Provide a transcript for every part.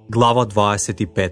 Глава 25.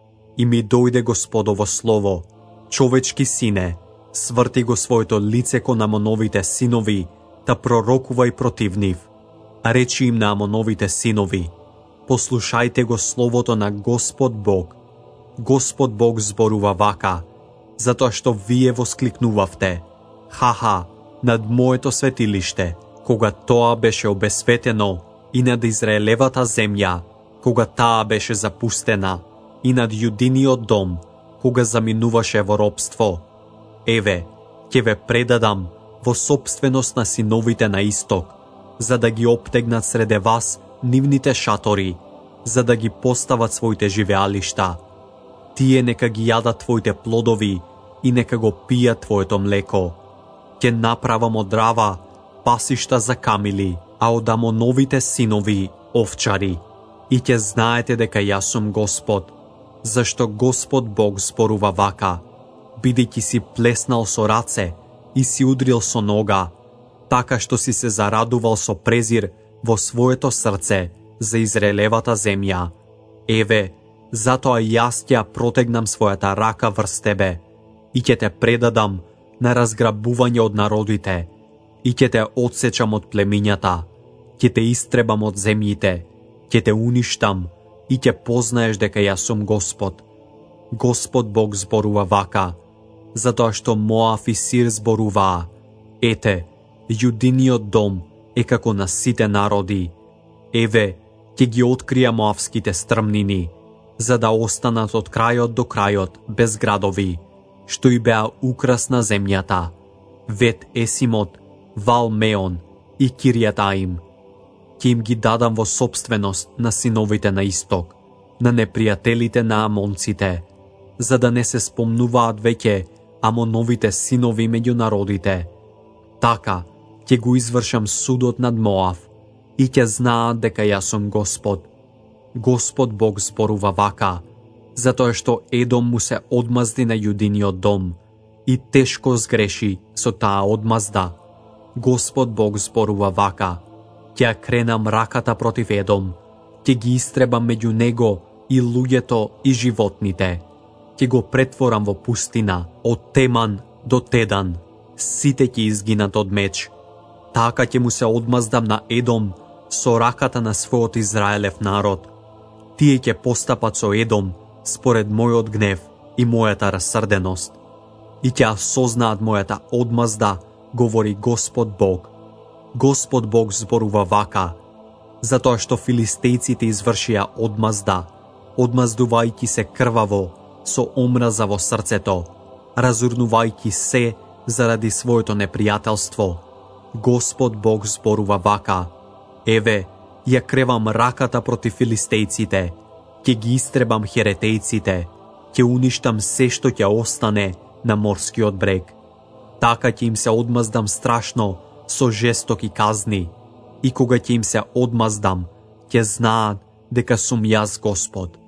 И ми дојде Господово слово: човечки сине, сврти го своето лице кон Амоновите синови, та пророкувај против нив. А речи им на Амоновите синови: послушајте го словото на Господ Бог. Господ Бог зборува вака: затоа што вие воскликнувавте: ха-ха, над моето светилиште, кога тоа беше обесветено, и над Израелевата земја, кога таа беше запустена, и над Јудиниот дом, кога заминуваше во робство. Еве, ќе ве предадам во собственост на синовите на исток, за да ги обтегнат среде вас нивните шатори, за да ги постават своите живеалишта. Тие нека ги јадат твоите плодови и нека го пијат твоето млеко. Ќе направам од Рава пасишта за камили, а од Амоновите синови овчари. И ќе знаете дека јас сум Господ, зашто Господ Бог зборува вака: бидејќи си плеснал со раце и си удрил со нога, така што си се зарадувал со презир во своето срце за Израелевата земја. Еве, затоа јас ќе протегнам својата рака врз тебе и ќе те предадам на разграбување од народите и ќе те одсечам од племињата, ќе те истребам од земјите, ќе те уништам и ќе познаеш дека јас сум Господ. Господ Бог зборува вака, затоа што Моав и Сир зборуваа: ете, Јудиниот дом е како на сите народи. Еве, ќе ги открија моавските стрмнини, за да останат од крајот до крајот без градови, што и беа украс на земјата: Вет Есимот, Вал Меон и Киријат Аим. Ќе им ги дадам во собственост на синовите на исток, на непријателите на амонците, за да не се спомнуваат веќе Амоновите синови меѓу народите. Така ќе го извршам судот над Моав и ќе знаат дека јас сум Господ. Господ Бог зборува вака, затоа што Едом му се одмазди на Јудиниот дом и тешко сгреши со таа одмазда. Господ Бог зборува вака: ќе кренам раката против Едом, ќе ги истребам меѓу него и луѓето и животните. Ќе го претворам во пустина, од Теман до Тедан, сите ќе изгинат од меч. Така ќе му се одмаздам на Едом со раката на својот Израелев народ. Тие ќе постапат со Едом според мојот гнев и мојата рассрденост. И ќе осознаат мојата одмазда, говори Господ Бог. Господ Бог зборува вака, затоа што филистејците извршија одмазда, одмаздувајќи се крваво, со омраза во срцето, разурнувајќи се заради своето непријателство. Господ Бог зборува вака: еве, ја кревам раката против филистејците, ќе ги истребам херетејците, ќе уништам се што ќе остане на морскиот брег. Така ќе им се одмаздам страшно со жестоки казни, и кога ќе им се одмаздам, ќе знаат дека сум јас Господ.